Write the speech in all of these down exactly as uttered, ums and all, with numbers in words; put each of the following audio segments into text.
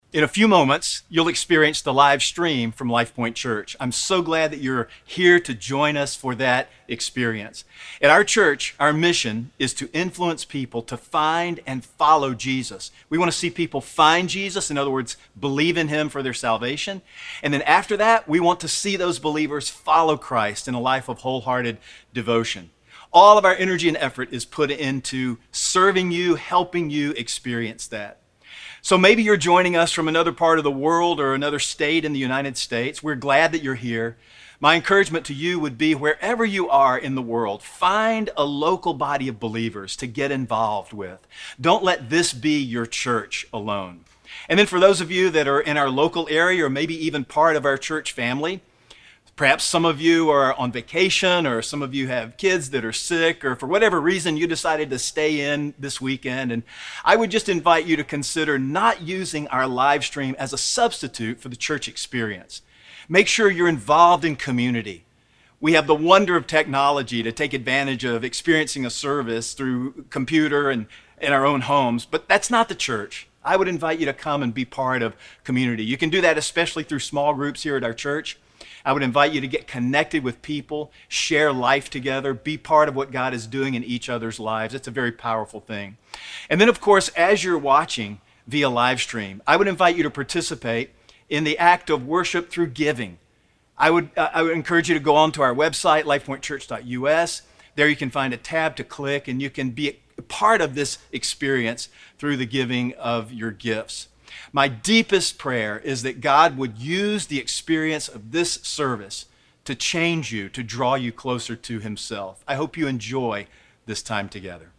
In a few moments, you'll experience the live stream from LifePoint Church. I'm so glad that you're here to join us for that experience. At our church, our mission is to influence people to find and follow Jesus. We want to see people find Jesus, in other words, believe in him for their salvation. And then after that, we want to see those believers follow Christ in a life of wholehearted devotion. All of our energy and effort is put into serving you, helping you experience that. So maybe you're joining us from another part of the world or another state in the United States. We're glad that you're here. My encouragement to you would be, wherever you are in the world, find a local body of believers to get involved with. Don't let this be your church alone. And then for those of you that are in our local area or maybe even part of our church family, perhaps some of you are on vacation, or some of you have kids that are sick, or for whatever reason you decided to stay in this weekend. And I would just invite you to consider not using our live stream as a substitute for the church experience. Make sure you're involved in community. We have the wonder of technology to take advantage of experiencing a service through computer and in our own homes, but that's not the church. I would invite you to come and be part of community. You can do that especially through small groups here at our church. I would invite you to get connected with people, share life together, be part of what God is doing in each other's lives. It's a very powerful thing. And then, of course, as you're watching via live stream, I would invite you to participate in the act of worship through giving. I would, uh, I would encourage you to go on to our website, life point church dot U S. There you can find a tab to click, and you can be a part of this experience through the giving of your gifts. My deepest prayer is that God would use the experience of this service to change you, to draw you closer to himself. I hope you enjoy this time together.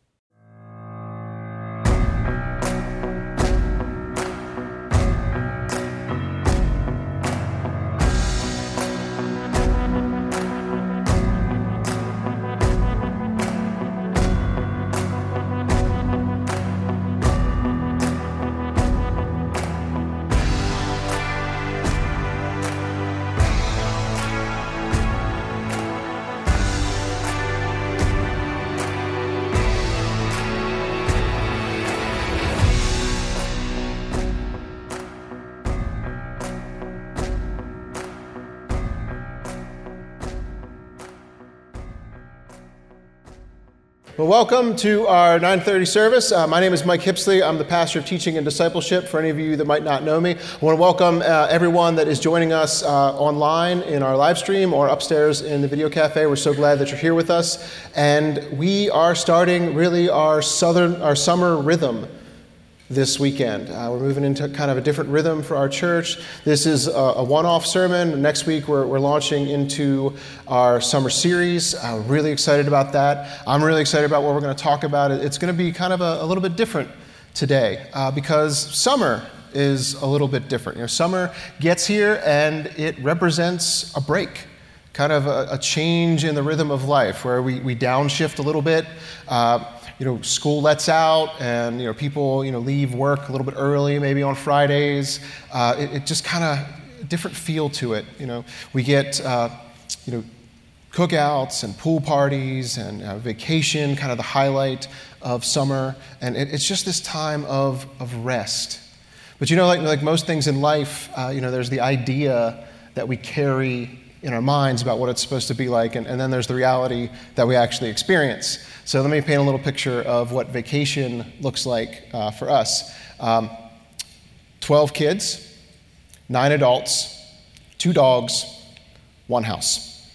Well, welcome to our nine thirty service. Uh, my name is Mike Hipsley. I'm the pastor of teaching and discipleship. For any of you that might not know me, I want to welcome uh, everyone that is joining us uh, online in our live stream or upstairs in the video cafe. We're so glad that you're here with us. And we are starting really our southern, our summer rhythm this weekend. Uh, we're moving into kind of a different rhythm for our church. This is a, a one-off sermon. Next week, we're, we're launching into our summer series. I'm really excited about that. I'm really excited about what we're going to talk about. It's going to be kind of a, a little bit different today uh, because summer is a little bit different. You know, summer gets here and it represents a break, kind of a, a change in the rhythm of life where we, we downshift a little bit. Uh, You know, school lets out, and you know, people you know leave work a little bit early, maybe on Fridays. Uh, it, it just kind of a different feel to it. You know, we get uh, you know cookouts and pool parties and uh, vacation, kind of the highlight of summer, and it, it's just this time of of rest. But you know, like like most things in life, uh, you know, there's the idea that we carry in our minds about what it's supposed to be like, and, and then there's the reality that we actually experience. So let me paint a little picture of what vacation looks like uh, for us. Um, twelve kids, nine adults, two dogs, one house.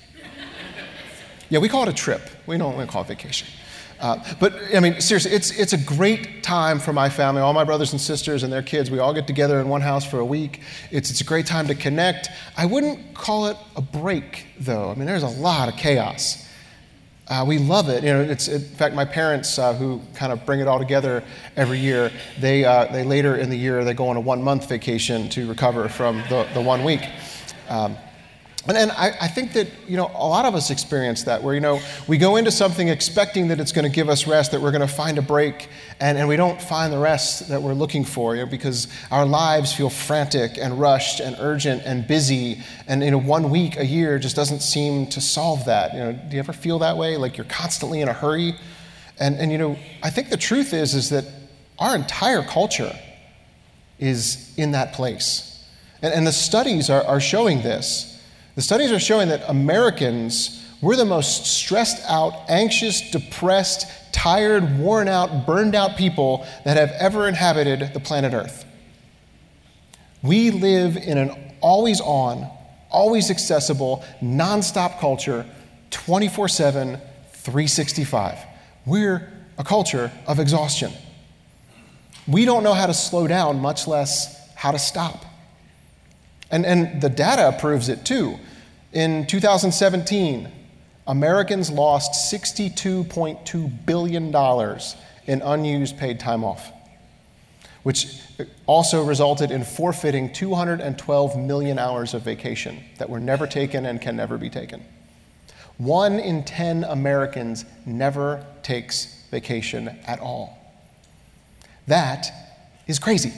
Yeah, we call it a trip. We don't we call it vacation. Uh, but, I mean, seriously, it's it's a great time for my family, all my brothers and sisters and their kids. We all get together in one house for a week. It's, it's a great time to connect. I wouldn't call it a break, though. I mean, there's a lot of chaos. Uh, we love it. You know, it's in fact, my parents, uh, who kind of bring it all together every year, they uh, they later in the year, they go on a one-month vacation to recover from the, the one week. Um, And, and I, I think that, you know, a lot of us experience that where, you know, we go into something expecting that it's going to give us rest, that we're going to find a break, and, and we don't find the rest that we're looking for, you know, because our lives feel frantic and rushed and urgent and busy. And, you know, one week a year just doesn't seem to solve that. You know, do you ever feel that way? Like you're constantly in a hurry? And, and you know, I think the truth is, is that our entire culture is in that place. And, and the studies are, are showing this. The studies are showing that Americans, we're the most stressed out, anxious, depressed, tired, worn out, burned out people that have ever inhabited the planet Earth. We live in an always on, always accessible, nonstop culture, twenty-four seven, three sixty-five. We're a culture of exhaustion. We don't know how to slow down, much less how to stop. And, and the data proves it too. In two thousand seventeen, Americans lost sixty-two point two billion dollars in unused paid time off, which also resulted in forfeiting two hundred twelve million hours of vacation that were never taken and can never be taken. One in ten Americans never takes vacation at all. That is crazy.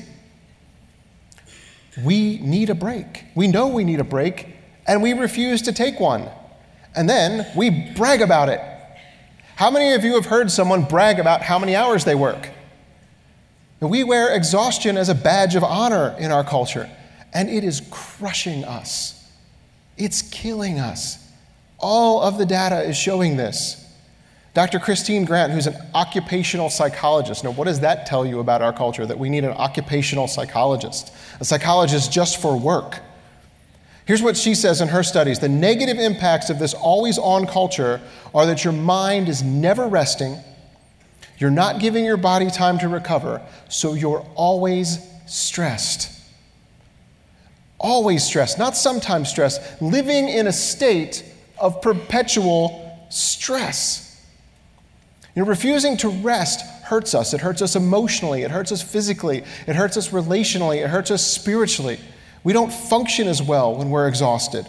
We need a break. We know we need a break, and we refuse to take one. And then we brag about it. How many of you have heard someone brag about how many hours they work? We wear exhaustion as a badge of honor in our culture, and it is crushing us. It's killing us. All of the data is showing this. Doctor Christine Grant, who's an occupational psychologist. Now, what does that tell you about our culture, that we need an occupational psychologist, a psychologist just for work? Here's what she says in her studies. The negative impacts of this always-on culture are that your mind is never resting, you're not giving your body time to recover, so you're always stressed. Always stressed, not sometimes stressed, living in a state of perpetual stress. You know, refusing to rest hurts us. It hurts us emotionally, it hurts us physically, it hurts us relationally, it hurts us spiritually. We don't function as well when we're exhausted.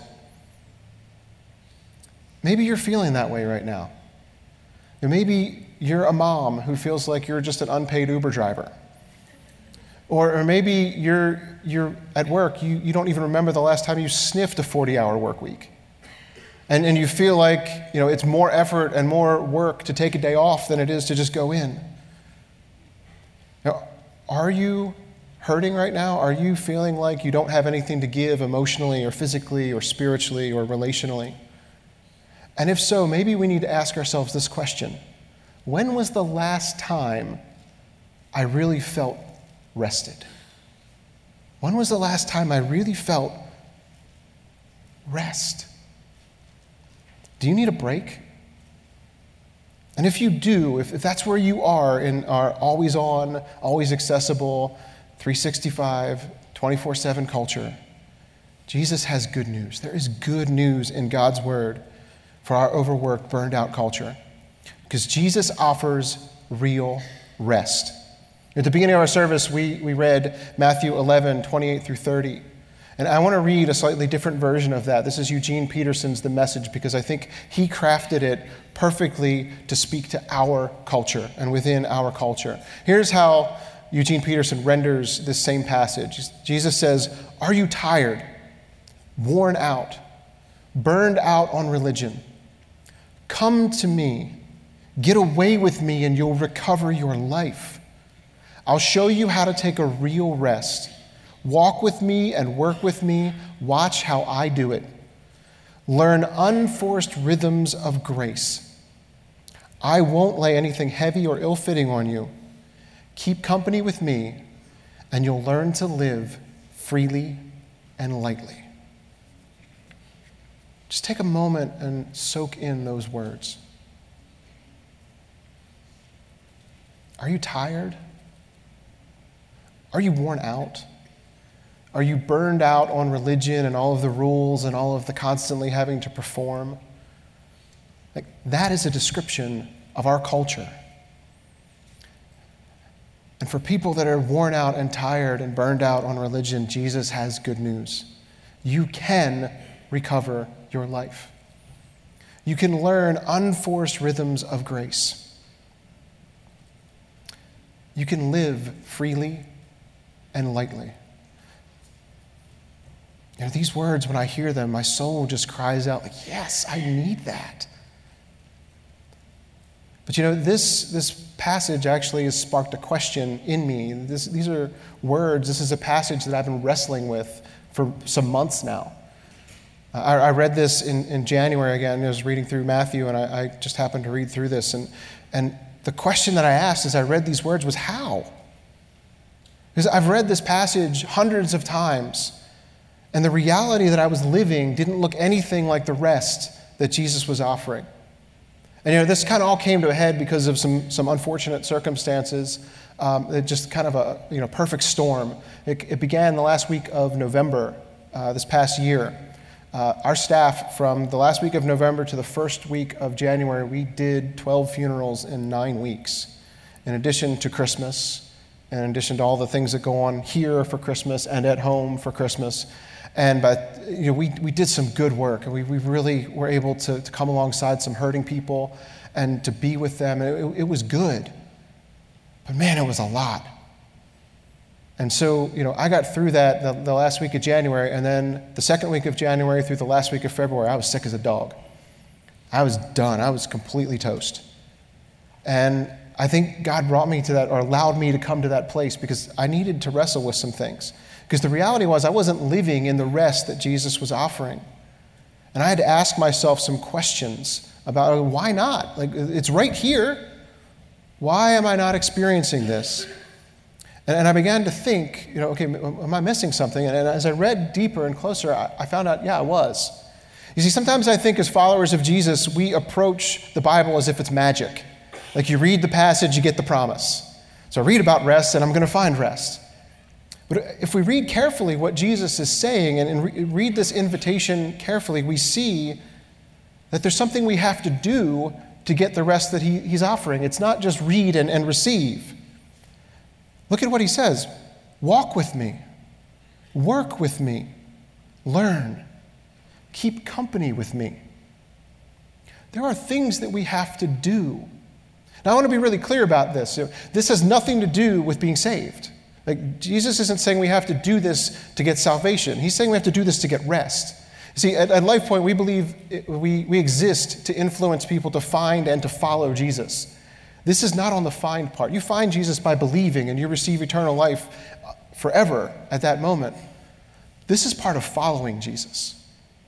Maybe you're feeling that way right now. Or maybe you're a mom who feels like you're just an unpaid Uber driver. Or, or maybe you're, you're at work, you, you don't even remember the last time you sniffed a forty-hour work week. And, and you feel like, you know, it's more effort and more work to take a day off than it is to just go in. Now, are you hurting right now? Are you feeling like you don't have anything to give emotionally or physically or spiritually or relationally? And if so, maybe we need to ask ourselves this question. When was the last time I really felt rested? When was the last time I really felt rest? Do you need a break? And if you do, if, if that's where you are in our always on, always accessible, three sixty-five, twenty-four seven culture, Jesus has good news. There is good news in God's word for our overworked, burned out culture, because Jesus offers real rest. At the beginning of our service, we, we read Matthew eleven, twenty-eight through thirty. And I want to read a slightly different version of that. This is Eugene Peterson's The Message, because I think he crafted it perfectly to speak to our culture and within our culture. Here's how Eugene Peterson renders this same passage. Jesus says, "Are you tired, worn out, burned out on religion? Come to me, get away with me, and you'll recover your life. I'll show you how to take a real rest. Walk with me and work with me. Watch how I do it. Learn unforced rhythms of grace. I won't lay anything heavy or ill-fitting on you. Keep company with me, and you'll learn to live freely and lightly." Just take a moment and soak in those words. Are you tired? Are you worn out? Are you burned out on religion and all of the rules and all of the constantly having to perform? Like, that is a description of our culture. And for people that are worn out and tired and burned out on religion, Jesus has good news. You can recover your life. You can learn unforced rhythms of grace. You can live freely and lightly. You know, these words, when I hear them, my soul just cries out, like, yes, I need that. But you know, this, this passage actually has sparked a question in me. This, these are words, this is a passage that I've been wrestling with for some months now. I, I read this in, in January again. I was reading through Matthew, and I, I just happened to read through this. And, and the question that I asked as I read these words was, how? Because I've read this passage hundreds of times, and the reality that I was living didn't look anything like the rest that Jesus was offering. And you know, this kind of all came to a head because of some, some unfortunate circumstances. Um, it just kind of a you know perfect storm. It, it began the last week of November, uh, this past year. Uh, our staff, from the last week of November to the first week of January, we did twelve funerals in nine weeks, in addition to Christmas, in addition to all the things that go on here for Christmas and at home for Christmas. And but you know, we, we did some good work, and we, we really were able to, to come alongside some hurting people and to be with them. And it, it was good. But man, it was a lot. And so, you know, I got through that the, the last week of January, and then the second week of January through the last week of February, I was sick as a dog. I was done. I was completely toast. And I think God brought me to that, or allowed me to come to that place, because I needed to wrestle with some things. Because the reality was I wasn't living in the rest that Jesus was offering. And I had to ask myself some questions about why not? Like, it's right here. Why am I not experiencing this? And, and I began to think, you know, okay, am I missing something? And, and as I read deeper and closer, I, I found out, yeah, I was. You see, sometimes I think as followers of Jesus, we approach the Bible as if it's magic. Like, you read the passage, you get the promise. So I read about rest, and I'm going to find rest. But if we read carefully what Jesus is saying and, and re- read this invitation carefully, we see that there's something we have to do to get the rest that he, he's offering. It's not just read and, and receive. Look at what he says. Walk with me. Work with me. Learn. Keep company with me. There are things that we have to do. Now, I want to be really clear about this. This has nothing to do with being saved. Like, Jesus isn't saying we have to do this to get salvation. He's saying we have to do this to get rest. See, at, at LifePoint, we believe it, we, we exist to influence people to find and to follow Jesus. This is not on the find part. You find Jesus by believing, and you receive eternal life forever at that moment. This is part of following Jesus.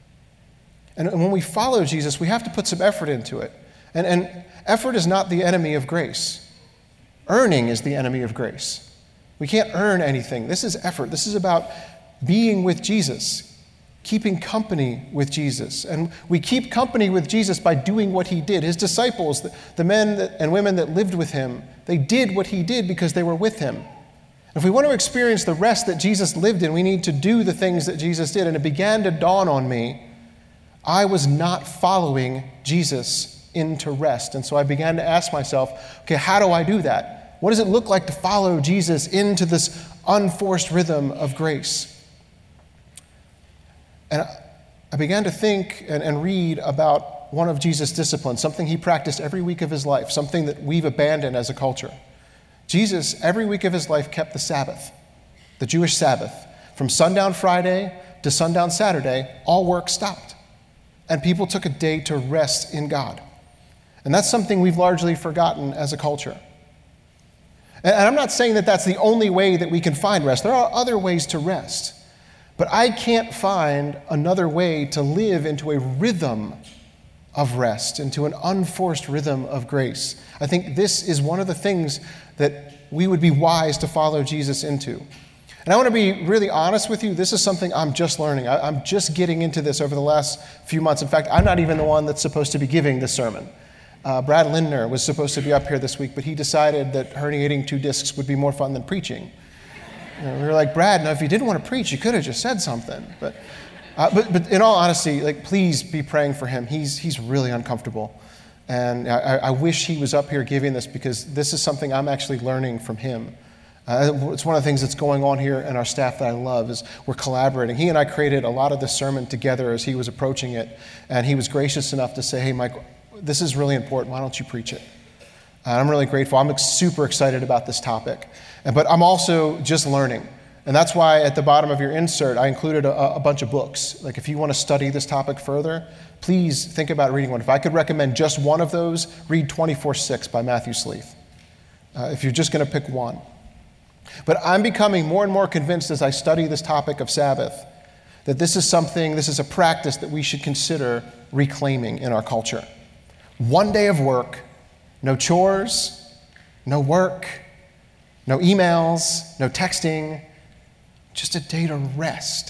And when we follow Jesus, we have to put some effort into it. And, and effort is not the enemy of grace. Earning is the enemy of grace. We can't earn anything. This is effort. This is about being with Jesus, keeping company with Jesus. And we keep company with Jesus by doing what he did. His disciples, the, the men that, and women that lived with him, they did what he did because they were with him. If we want to experience the rest that Jesus lived in, we need to do the things that Jesus did. And it began to dawn on me, I was not following Jesus into rest. And so I began to ask myself, okay, how do I do that? What does it look like to follow Jesus into this unforced rhythm of grace? And I began to think and, and read about one of Jesus' disciplines, something he practiced every week of his life, something that we've abandoned as a culture. Jesus, every week of his life, kept the Sabbath, the Jewish Sabbath. From sundown Friday to sundown Saturday, all work stopped. And people took a day to rest in God. And that's something we've largely forgotten as a culture. And I'm not saying that that's the only way that we can find rest. There are other ways to rest. But I can't find another way to live into a rhythm of rest, into an unforced rhythm of grace. I think this is one of the things that we would be wise to follow Jesus into. And I want to be really honest with you. This is something I'm just learning. I, I'm just getting into this over the last few months. In fact, I'm not even the one that's supposed to be giving this sermon. Uh, Brad Lindner was supposed to be up here this week, but he decided that herniating two discs would be more fun than preaching. You know, we were like, Brad, now if you didn't want to preach, you could have just said something. But, uh, but, but in all honesty, like, please be praying for him. He's he's really uncomfortable, and I, I wish he was up here giving this, because this is something I'm actually learning from him. Uh, it's one of the things that's going on here in our staff that I love, is we're collaborating. He and I created a lot of this sermon together as he was approaching it, and he was gracious enough to say, hey, Mike, this is really important. Why don't you preach it? And I'm really grateful. I'm super excited about this topic. But I'm also just learning. And that's why at the bottom of your insert, I included a, a bunch of books. Like if you want to study this topic further, please think about reading one. If I could recommend just one of those, read twenty-four six by Matthew Sleeth, uh, if you're just going to pick one. But I'm becoming more and more convinced as I study this topic of Sabbath that this is something, this is a practice that we should consider reclaiming in our culture. One day of work, no chores, no work, no emails, no texting, just a day to rest.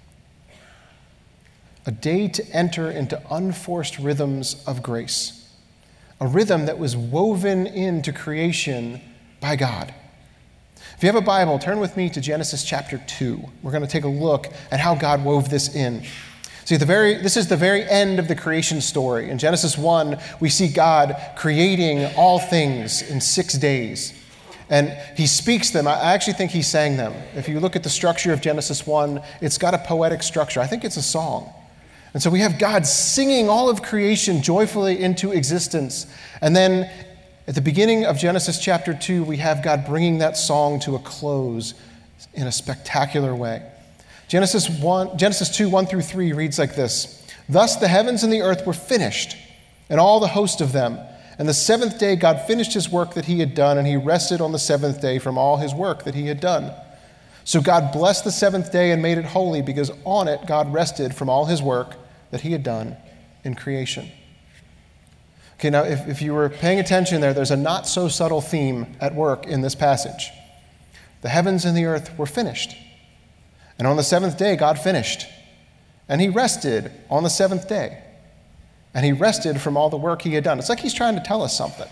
A day to enter into unforced rhythms of grace. A rhythm that was woven into creation by God. If you have a Bible, turn with me to Genesis chapter two. We're going to take a look at how God wove this in. See, the very, this is the very end of the creation story. In Genesis one, we see God creating all things in six days. And he speaks them. I actually think he sang them. If you look at the structure of Genesis one, it's got a poetic structure. I think it's a song. And so we have God singing all of creation joyfully into existence. And then at the beginning of Genesis chapter two, we have God bringing that song to a close in a spectacular way. Genesis one, Genesis two, one through three reads like this. Thus the heavens and the earth were finished, and all the host of them. And the seventh day God finished his work that he had done, and he rested on the seventh day from all his work that he had done. So God blessed the seventh day and made it holy, because on it God rested from all his work that he had done in creation. Okay, now if, if you were paying attention there, there's a not so subtle theme at work in this passage. The heavens and the earth were finished. And on the seventh day God finished. And he rested on the seventh day. And he rested from all the work he had done. It's like he's trying to tell us something.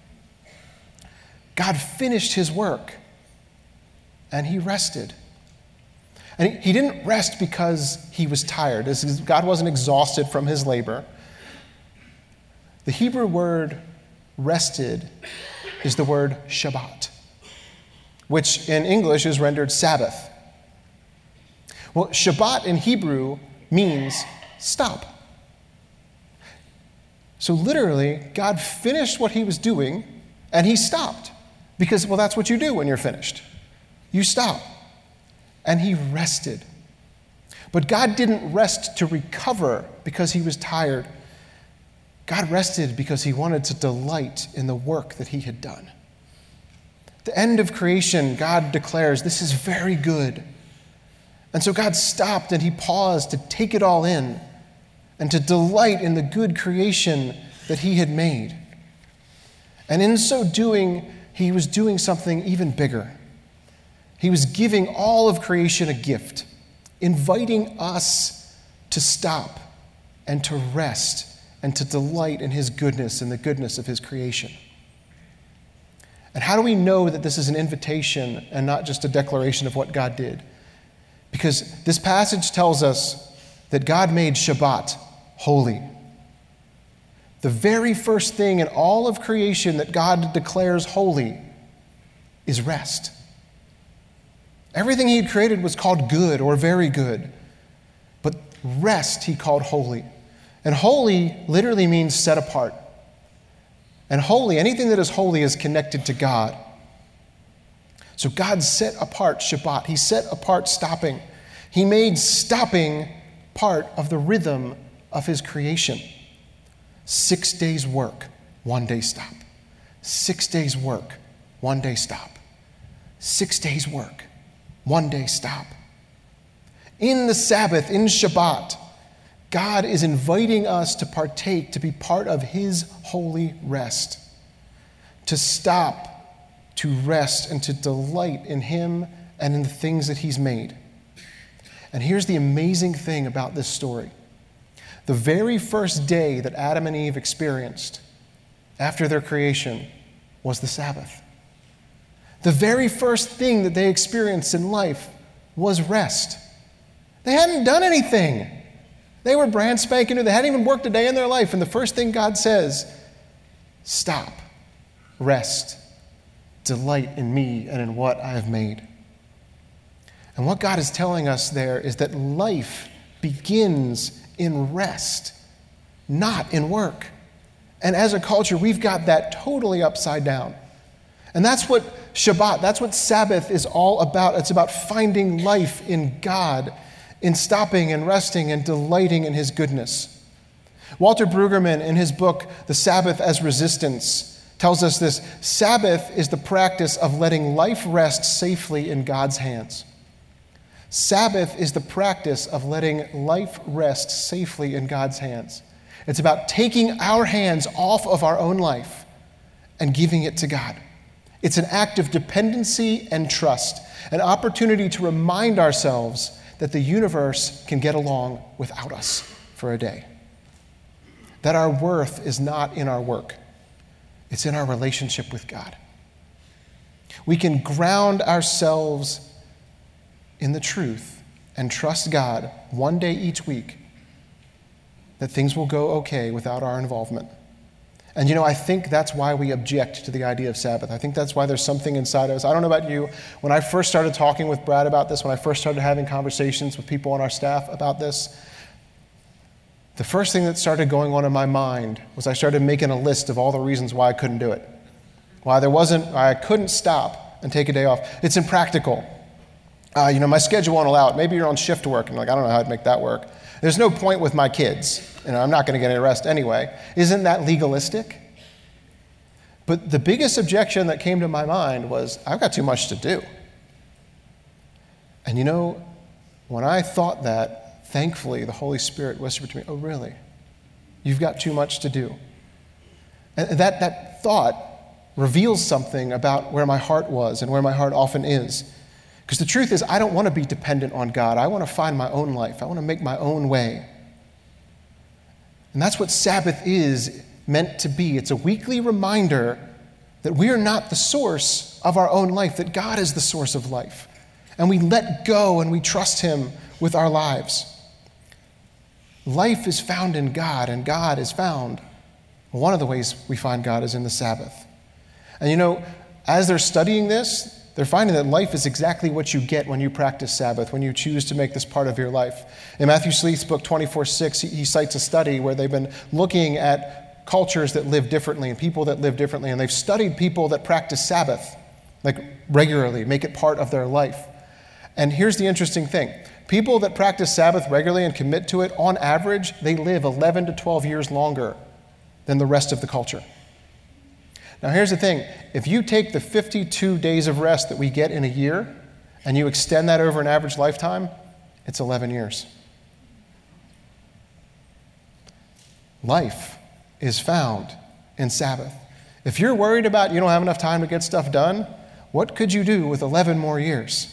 God finished his work, and he rested. And he, he didn't rest because he was tired. God wasn't exhausted from his labor. The Hebrew word rested is the word Shabbat, which in English is rendered Sabbath. Well, Shabbat in Hebrew means stop. So literally, God finished what he was doing, and he stopped. Because, well, that's what you do when you're finished. You stop. And he rested. But God didn't rest to recover because he was tired. God rested because he wanted to delight in the work that he had done. At the end of creation, God declares, this is very good. And so God stopped and he paused to take it all in, and to delight in the good creation that he had made. And in so doing, he was doing something even bigger. He was giving all of creation a gift, inviting us to stop and to rest and to delight in his goodness and the goodness of his creation. And how do we know that this is an invitation and not just a declaration of what God did? Because this passage tells us that God made Shabbat holy. The very first thing in all of creation that God declares holy is rest. Everything he had created was called good or very good, but rest he called holy. And holy literally means set apart. And holy, anything that is holy is connected to God. So God set apart Shabbat. He set apart stopping. He made stopping part of the rhythm of his creation. Six days work, one day stop. Six days work, one day stop. Six days work, one day stop. In the Sabbath, in Shabbat, God is inviting us to partake, to be part of his holy rest, to stop, to rest, and to delight in him and in the things that he's made. And here's the amazing thing about this story. The very first day that Adam and Eve experienced after their creation was the Sabbath. The very first thing that they experienced in life was rest. They hadn't done anything. They were brand spanking new. They hadn't even worked a day in their life. And the first thing God says, stop, rest, delight in me and in what I have made. And what God is telling us there is that life begins in rest, not in work. And as a culture, we've got that totally upside down. And that's what Shabbat. That's what Sabbath is all about. It's about finding life in God, in stopping and resting and delighting in his goodness. Walter Brueggemann, in his book, The Sabbath as Resistance, tells us this: Sabbath is the practice of letting life rest safely in God's hands. Sabbath is the practice of letting life rest safely in God's hands. It's about taking our hands off of our own life and giving it to God. It's an act of dependency and trust, an opportunity to remind ourselves that the universe can get along without us for a day. That our worth is not in our work. It's in our relationship with God. We can ground ourselves in the truth and trust God one day each week that things will go okay without our involvement. And you know, I think that's why we object to the idea of Sabbath. I think that's why there's something inside of us. I don't know about you. When I first started talking with Brad about this, when I first started having conversations with people on our staff about this, the first thing that started going on in my mind was I started making a list of all the reasons why I couldn't do it. Why there wasn't, why I couldn't stop and take a day off. It's impractical. Uh, you know, my schedule won't allow it. Maybe you're on shift work and like, I don't know how to make that work. There's no point with my kids. You know, I'm not going to get any rest anyway. Isn't that legalistic? But the biggest objection that came to my mind was, I've got too much to do. And you know, when I thought that, thankfully, the Holy Spirit whispered to me, oh, really? You've got too much to do. And that, that thought reveals something about where my heart was and where my heart often is. Because the truth is, I don't want to be dependent on God. I want to find my own life. I want to make my own way. And that's what Sabbath is meant to be. It's a weekly reminder that we are not the source of our own life, that God is the source of life. And we let go and we trust him with our lives. Life is found in God, and God is found. One of the ways we find God is in the Sabbath. And you know, as they're studying this, they're finding that life is exactly what you get when you practice Sabbath, when you choose to make this part of your life. In Matthew Sleeth's book, twenty-four six, he, he cites a study where they've been looking at cultures that live differently and people that live differently, and they've studied people that practice Sabbath, like regularly, make it part of their life. And here's the interesting thing. People that practice Sabbath regularly and commit to it, on average, they live eleven to twelve years longer than the rest of the culture. Now here's the thing, if you take the fifty-two days of rest that we get in a year and you extend that over an average lifetime, it's eleven years. Life is found in Sabbath. If you're worried about you don't have enough time to get stuff done, what could you do with eleven more years?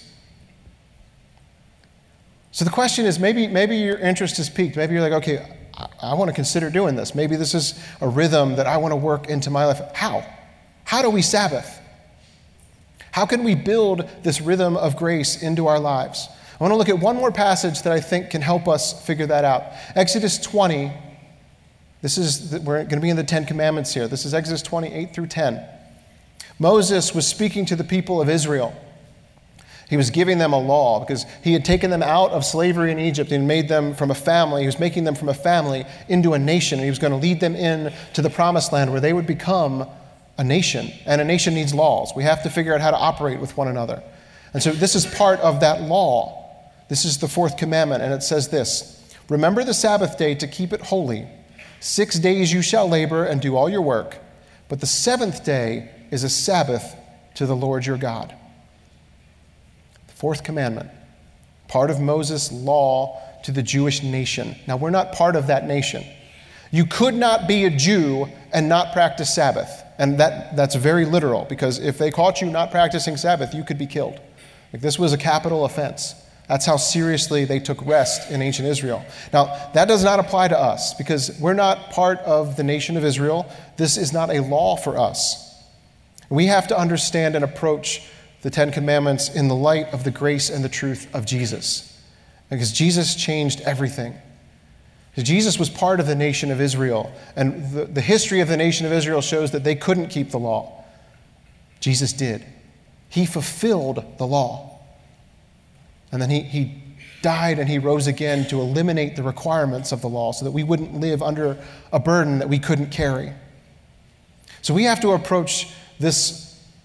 So the question is, maybe, maybe your interest is piqued. Maybe you're like, okay, I, I want to consider doing this. Maybe this is a rhythm that I want to work into my life. How? How do we Sabbath? How can we build this rhythm of grace into our lives? I want to look at one more passage that I think can help us figure that out. Exodus twenty. This is, we're going to be in the Ten Commandments here. This is Exodus twenty, eight through ten. Moses was speaking to the people of Israel. He was giving them a law because he had taken them out of slavery in Egypt and made them from a family. He was making them from a family into a nation. And he was going to lead them in to the promised land where they would become a nation. And a nation needs laws. We have to figure out how to operate with one another. And so this is part of that law. This is the fourth commandment, and it says this: remember the Sabbath day to keep it holy. Six days you shall labor and do all your work, but the seventh day is a Sabbath to the Lord your God. Fourth commandment, part of Moses' law to the Jewish nation. Now, we're not part of that nation. You could not be a Jew and not practice Sabbath. And that, that's very literal, because if they caught you not practicing Sabbath, you could be killed. Like, this was a capital offense. That's how seriously they took rest in ancient Israel. Now, that does not apply to us, because we're not part of the nation of Israel. This is not a law for us. We have to understand and approach the Ten Commandments in the light of the grace and the truth of Jesus. Because Jesus changed everything. Jesus was part of the nation of Israel, and the, the history of the nation of Israel shows that they couldn't keep the law. Jesus did. He fulfilled the law. And then he, he died and he rose again to eliminate the requirements of the law so that we wouldn't live under a burden that we couldn't carry. So we have to approach this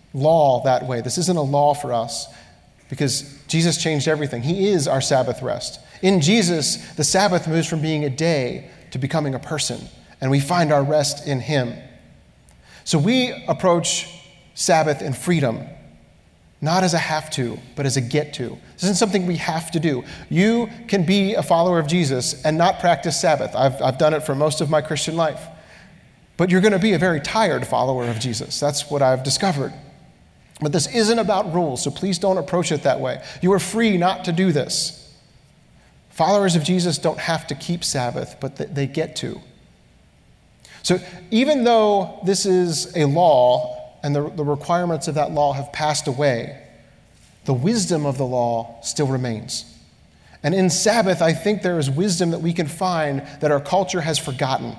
law that way. This isn't a law for us because Jesus changed everything. He is our Sabbath rest. In Jesus, the Sabbath moves from being a day to becoming a person, and we find our rest in him. So we approach Sabbath in freedom, not as a have to, but as a get to. This isn't something we have to do. You can be a follower of Jesus and not practice Sabbath. I've, I've done it for most of my Christian life. But you're going to be a very tired follower of Jesus. That's what I've discovered. But this isn't about rules, so please don't approach it that way. You are free not to do this. Followers of Jesus don't have to keep Sabbath, but they get to. So even though this is a law and the, the requirements of that law have passed away, the wisdom of the law still remains. And in Sabbath, I think there is wisdom that we can find that our culture has forgotten.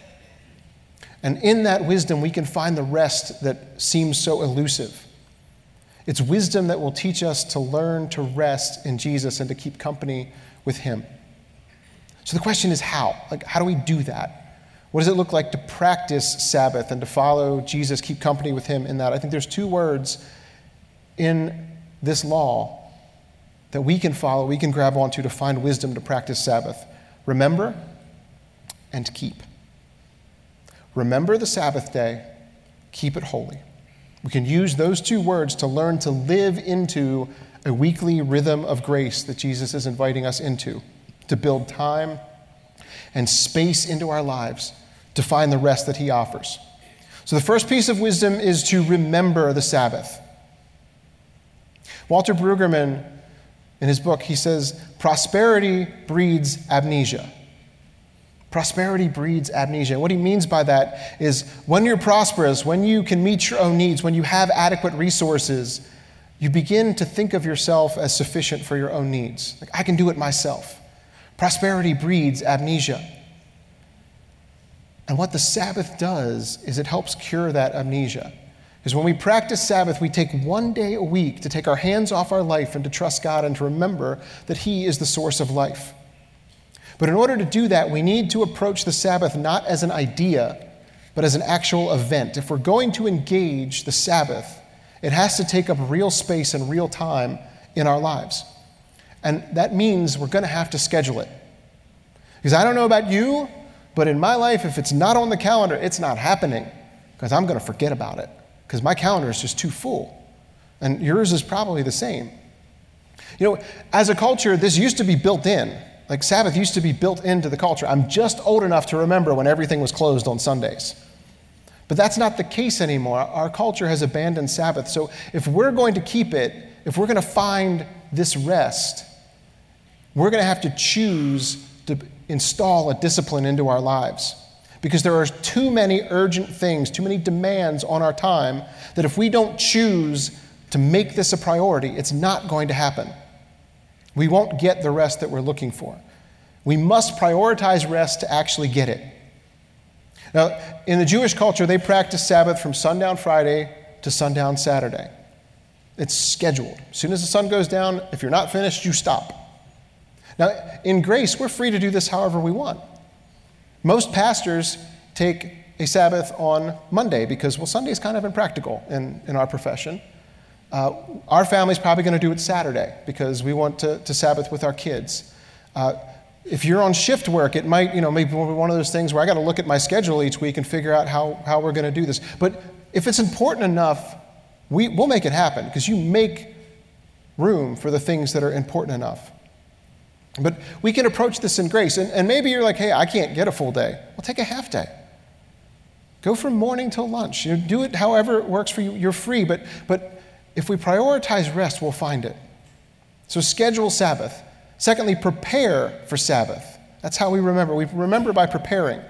And in that wisdom, we can find the rest that seems so elusive. It's wisdom that will teach us to learn to rest in Jesus and to keep company with him. So the question is how? Like, how do we do that? What does it look like to practice Sabbath and to follow Jesus, keep company with him in that? I think there's two words in this law that we can follow, we can grab onto to find wisdom to practice Sabbath. Remember and keep. Remember the Sabbath day, keep it holy. We can use those two words to learn to live into a weekly rhythm of grace that Jesus is inviting us into, to build time and space into our lives to find the rest that he offers. So the first piece of wisdom is to remember the Sabbath. Walter Brueggemann, in his book, he says, prosperity breeds amnesia. Prosperity breeds amnesia. What he means by that is when you're prosperous, when you can meet your own needs, when you have adequate resources, you begin to think of yourself as sufficient for your own needs. Like, I can do it myself. Prosperity breeds amnesia. And what the Sabbath does is it helps cure that amnesia. Because when we practice Sabbath, we take one day a week to take our hands off our life and to trust God and to remember that he is the source of life. But in order to do that, we need to approach the Sabbath not as an idea, but as an actual event. If we're going to engage the Sabbath, it has to take up real space and real time in our lives. And that means we're going to have to schedule it. Because I don't know about you, but in my life, if it's not on the calendar, it's not happening. Because I'm going to forget about it. Because my calendar is just too full. And yours is probably the same. You know, as a culture, this used to be built in. Like Sabbath used to be built into the culture. I'm just old enough to remember when everything was closed on Sundays. But that's not the case anymore. Our culture has abandoned Sabbath. So if we're going to keep it, if we're going to find this rest, we're going to have to choose to install a discipline into our lives. Because there are too many urgent things, too many demands on our time, that if we don't choose to make this a priority, it's not going to happen. We won't get the rest that we're looking for. We must prioritize rest to actually get it. Now, in the Jewish culture, they practice Sabbath from sundown Friday to sundown Saturday. It's scheduled. As soon as the sun goes down, if you're not finished, you stop. Now, in Grace, we're free to do this however we want. Most pastors take a Sabbath on Monday because, well, Sunday is kind of impractical in, in our profession. Uh, our family's probably going to do it Saturday because we want to, to Sabbath with our kids. Uh, if you're on shift work, it might, you know, maybe one of those things where I got to look at my schedule each week and figure out how, how we're going to do this. But if it's important enough, we, we'll make it happen because you make room for the things that are important enough. But we can approach this in grace. And, and maybe you're like, hey, I can't get a full day. Well, take a half day. Go from morning till lunch. You know, do it however it works for you. You're free. But, but if we prioritize rest, we'll find it. So schedule Sabbath. Secondly, prepare for Sabbath. That's how we remember. We remember by preparing.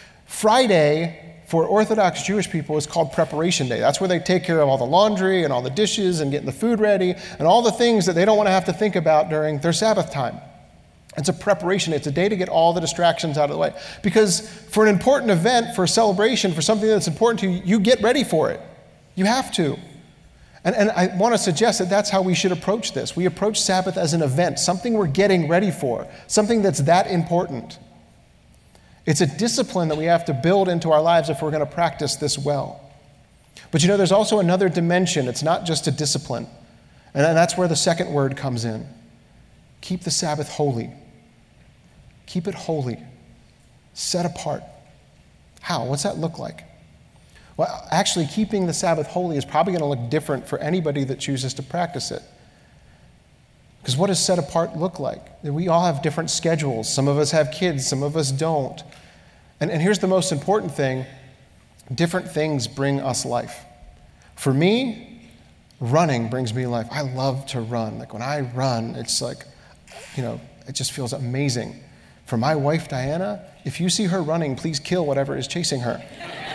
Friday, for Orthodox Jewish people, is called Preparation Day. That's where they take care of all the laundry and all the dishes and getting the food ready and all the things that they don't want to have to think about during their Sabbath time. It's a preparation. It's a day to get all the distractions out of the way. Because for an important event, for a celebration, for something that's important to you, you get ready for it. You have to. And, and I want to suggest that that's how we should approach this. We approach Sabbath as an event, something we're getting ready for, something that's that important. It's a discipline that we have to build into our lives if we're going to practice this well. But you know, there's also another dimension. It's not just a discipline. And that's where the second word comes in. Keep the Sabbath holy. Keep it holy. Set apart. How? What's that look like? Well, actually, keeping the Sabbath holy is probably going to look different for anybody that chooses to practice it. Because what does set apart look like? We all have different schedules. Some of us have kids, some of us don't. And, and here's the most important thing. Different things bring us life. For me, running brings me life. I love to run. Like when I run, it's like, you know, it just feels amazing. For my wife, Diana, if you see her running, please kill whatever is chasing her.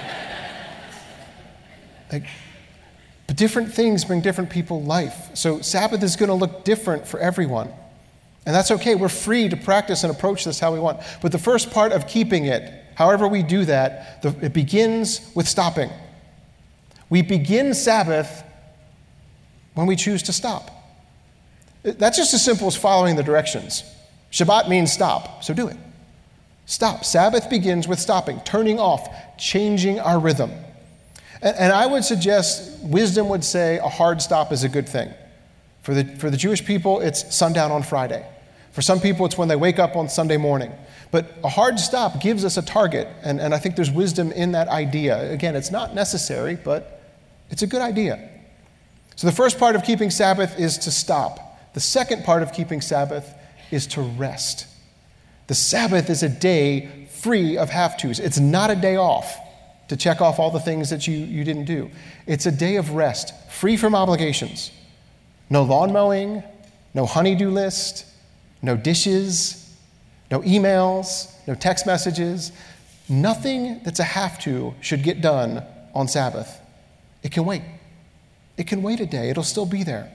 Like, but different things bring different people life. So Sabbath is going to look different for everyone. And that's okay. We're free to practice and approach this how we want. But the first part of keeping it, however we do that, the, it begins with stopping. We begin Sabbath when we choose to stop. That's just as simple as following the directions. Shabbat means stop, so do it. Stop. Sabbath begins with stopping, turning off, changing our rhythm. And, and I would suggest, wisdom would say a hard stop is a good thing. For the, for the Jewish people, it's sundown on Friday. For some people, it's when they wake up on Sunday morning. But a hard stop gives us a target, and, and I think there's wisdom in that idea. Again, it's not necessary, but it's a good idea. So the first part of keeping Sabbath is to stop. The second part of keeping Sabbath is to rest. The Sabbath is a day free of have-tos. It's not a day off to check off all the things that you, you didn't do. It's a day of rest, free from obligations. No lawn mowing, no honey-do list, no dishes, no emails, no text messages. Nothing that's a have-to should get done on Sabbath. It can wait. It can wait a day. It'll still be there.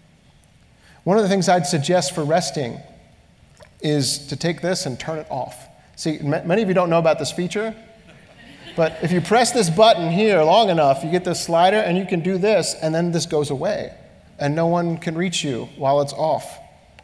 One of the things I'd suggest for resting is to take this and turn it off. See, many of you don't know about this feature, but if you press this button here long enough, you get this slider and you can do this, and then this goes away, and no one can reach you while it's off.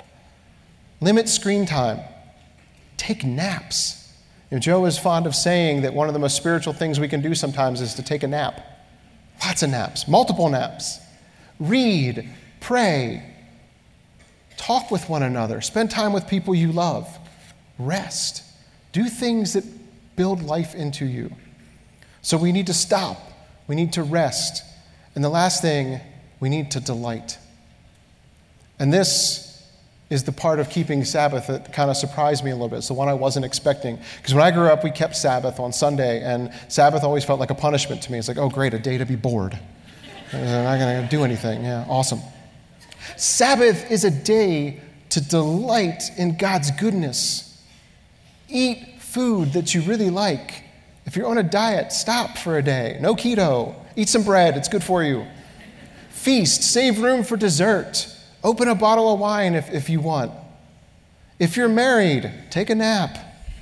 Limit screen time. Take naps. You know, Joe is fond of saying that one of the most spiritual things we can do sometimes is to take a nap. Lots of naps, multiple naps. Read, pray, talk with one another, spend time with people you love, rest. Do things that build life into you. So we need to stop. We need to rest. And the last thing, we need to delight. And this is the part of keeping Sabbath that kind of surprised me a little bit. It's the one I wasn't expecting. Because when I grew up, we kept Sabbath on Sunday, and Sabbath always felt like a punishment to me. It's like, oh, great, a day to be bored. I'm not going to do anything. Yeah, awesome. Sabbath is a day to delight in God's goodness. Eat food that you really like. If you're on a diet, stop for a day. No keto. Eat some bread. It's good for you. Feast. Save room for dessert. Open a bottle of wine if, if you want. If you're married, take a nap.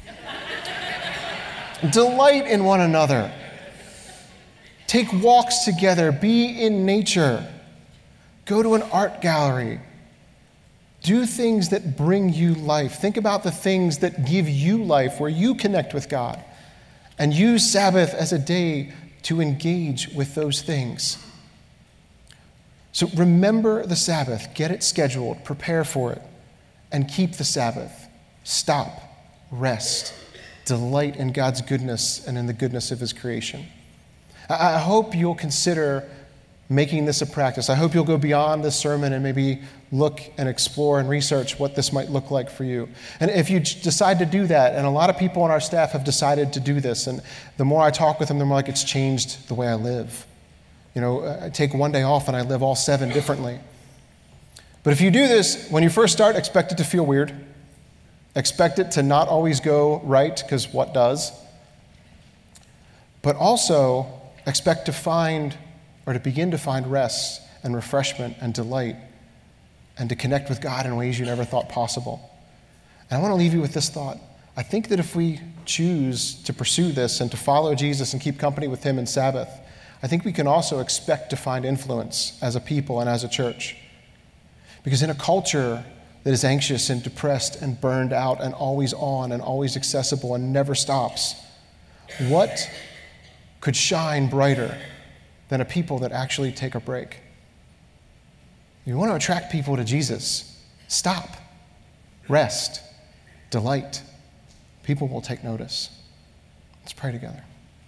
Delight in one another. Take walks together. Be in nature. Go to an art gallery. Do things that bring you life. Think about the things that give you life, where you connect with God. And use Sabbath as a day to engage with those things. So remember the Sabbath. Get it scheduled. Prepare for it. And keep the Sabbath. Stop. Rest. Delight in God's goodness and in the goodness of His creation. I hope you'll consider making this a practice. I hope you'll go beyond this sermon and maybe look and explore and research what this might look like for you. And if you decide to do that, and a lot of people on our staff have decided to do this, and the more I talk with them, the more like it's changed the way I live. You know, I take one day off and I live all seven differently. But if you do this, when you first start, expect it to feel weird. Expect it to not always go right, because what does? But also expect to find or to begin to find rest and refreshment and delight and to connect with God in ways you never thought possible. And I want to leave you with this thought. I think that if we choose to pursue this and to follow Jesus and keep company with Him in Sabbath, I think we can also expect to find influence as a people and as a church. Because in a culture that is anxious and depressed and burned out and always on and always accessible and never stops, what could shine brighter than a people that actually take a break. If you want to attract people to Jesus, stop, rest, delight. People will take notice. Let's pray together.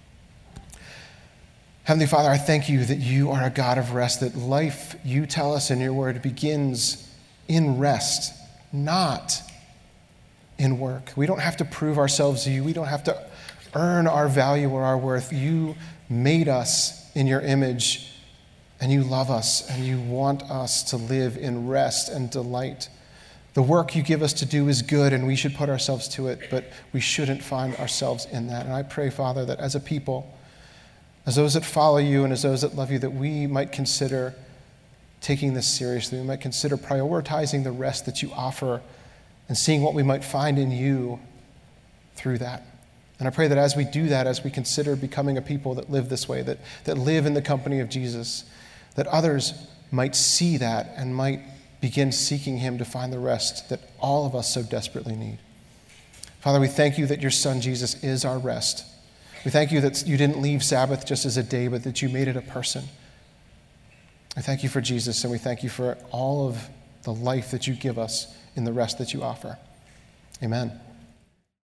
Heavenly Father, I thank you that you are a God of rest, that life, you tell us in your word, begins in rest, not in work. We don't have to prove ourselves to you. We don't have to earn our value or our worth. You made us in your image, and you love us, and you want us to live in rest and delight. The work you give us to do is good, and we should put ourselves to it, but we shouldn't find ourselves in that. And I pray, Father, that as a people, as those that follow you and as those that love you, that we might consider taking this seriously. We might consider prioritizing the rest that you offer and seeing what we might find in you through that. And I pray that as we do that, as we consider becoming a people that live this way, that, that live in the company of Jesus, that others might see that and might begin seeking him to find the rest that all of us so desperately need. Father, we thank you that your Son Jesus is our rest. We thank you that you didn't leave Sabbath just as a day, but that you made it a person. I thank you for Jesus, and we thank you for all of the life that you give us in the rest that you offer. Amen.